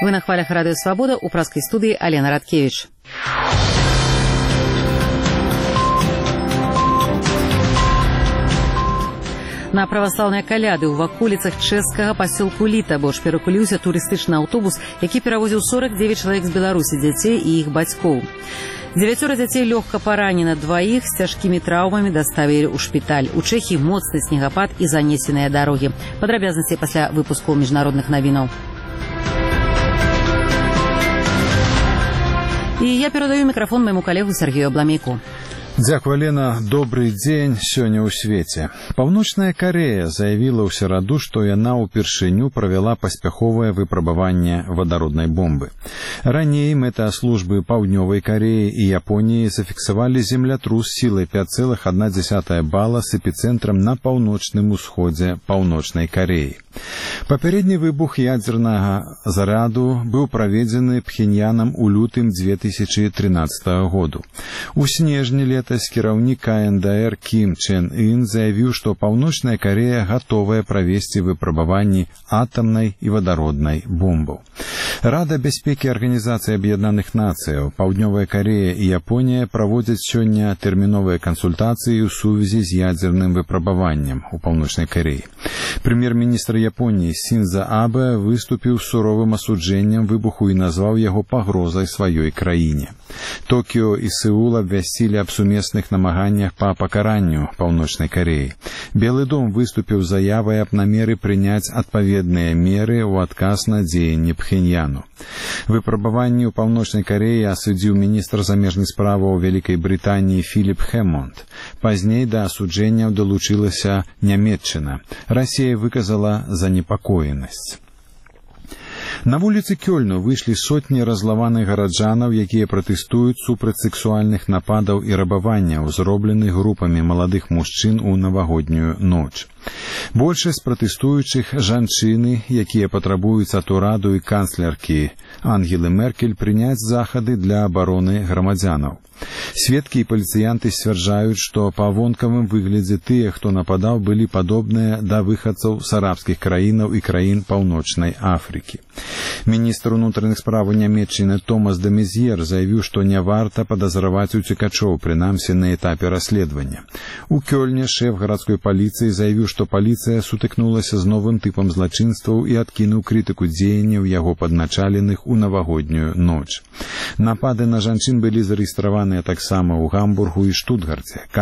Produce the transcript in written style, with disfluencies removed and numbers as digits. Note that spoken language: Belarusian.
Вы на хвалях Радио Свобода, у праской студии Алена Радкевич. На праваслаўныя каляды ў ваколіцах чэшскага пасёлку Літабош перакуліўся турыстычны аўтобус, які перавозіў 49 чалавек з Беларусі, дзяцей і іх бацькоў. 9 дзяцей лёгка паранена, 2 з цяжкімі траўмамі даставілі ў шпіталь. У Чэхіі моцны снегапад і занесеныя дарогі. Падрабязнасці пасля выпуску міжнародных навінаў. І я перадаю мікрафон майму калегу Сергею Абламейку. Дзякуй, Лена. Добрый дзень сёння ў свеце. Паўночная Карэя заявіла ў сераду, што яна ўпершыню правяла паспяховае выпрабаванне вадароднай бомбы. Раней мэтааслужбы Паўднёвай Карэі і Японіі зафіксавалі землятрус сілай 5,1 бала з эпіцэнтрам на паўночным усходзе Паўночнай Карэі. Папярэдні выбух ядзернага заряду быў праведзены Пхеньянам у лютым 2013 году. У снежні летась кіраўнік КНДР Кім Чен Ын заявіў, што Паўночная Карэя гатовая правесці выпрабаванні атамнай і вадароднай бомбаў. Рада бяспекі Арганізацыі Аб'яднаных Нацыяў, Паўднёвая Карэя і Японія праводзяць сёння тэрміновыя кансультацыі ў сувязі з ядзерным выпрабаваннем у Паўночнай Карэі. Прэм'ер-міністр Японіі Сінза Абэ выступіў з суровым асуджэннем выбуху і назваў яго пагрозай сваёй краіне. Токіо і Сеул абвясцілі аб сумесных намаганнях па пакаранню Паўночнай Карэі. Белы дом выступіў з заявай аб намеры прыняць адпаведныя меры ў адказ на дзеянні Пхеньяну. Выпрабаванні ў Паўночнай Карэі асудзіў міністр замежных справаў Вялікай Брытаніі Філіп Хэмонд. Пазней да асуджэнняў далучылася Нямецчына. Расія выказала занепакоенасць. На вуліцы Кёльну выйшлі сотні разлаваных гараджанаў, якія пратэстуюць супраць сексуальных нападаў і рабаванняў, зробленых групамі маладых мужчын у навагоднюю ноч. Большасць пратэстуючых жанчыны, якія патрабуюць ад ураду і канцлеркі Ангелы Меркель прыняць захады для абароны грамадзянаў. Сведкі і паліцыянты сцвярджаюць, што па вонкавым выглядзе тыя, хто нападаў, былі падобныя да выхадцаў з арабскіх краінаў і краін Паўночнай Афрыкі. Міністр унутраных справаў Нямецчыны Томас де Мезьер заявіў, што не варта падазраваць уцекачоў, прынамсі на этапе расследавання. У Кёльне шэф гарадской паліцыі заявіў, што паліцыя сутыкнулася з новым тыпам злачынстваў і адкінуў крытыку дзеянняў яго падначаленых у навагоднюю ноч. Напады на жанчын былі зарэгістраваныя таксама ў Гамбургу і Штутгарце.